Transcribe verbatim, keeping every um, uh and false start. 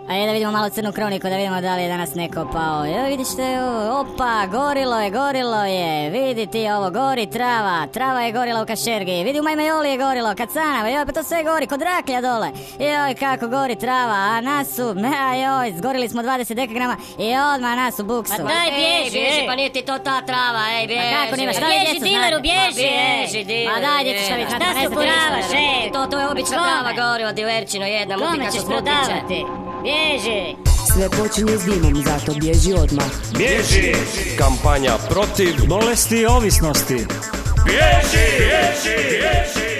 A je da vidimo malo crnu kroniku, da vidimo da li je danas neko pao. Evo vidiš što je ovo, opa, gorilo je, gorilo je, vidi ti ovo, gori trava, trava je gorila u Kašergi, vidi u Majmajoli je gorilo, Kacana, joj, pa to sve gori, kod Raklja dole, joj, kako gori trava, a nas su, a joj, zgorili smo dvadeset dekagrama i odmah nas u buksu. Ma daj, bježi, bježi, ej. pa nije ti to ta trava, ej, bježi. Ma kako nima, šta vi Bježi, djeco dileru, znate? bježi, Bježi, ej. dileru, Ma daj, djeco, šta vi bježi. znate, Šta ne se znate oporavaš, ništa. ej? To, to je obična Kome? trava gori od Diverčino, jedna muti Kome kako ćeš smutiće. prodavati? Bježi. Sve počinje s dimom, zato bježi odmah. Bježi! Kampanja protiv bolesti i ovisnosti. Bježi! Bježi! Bježi!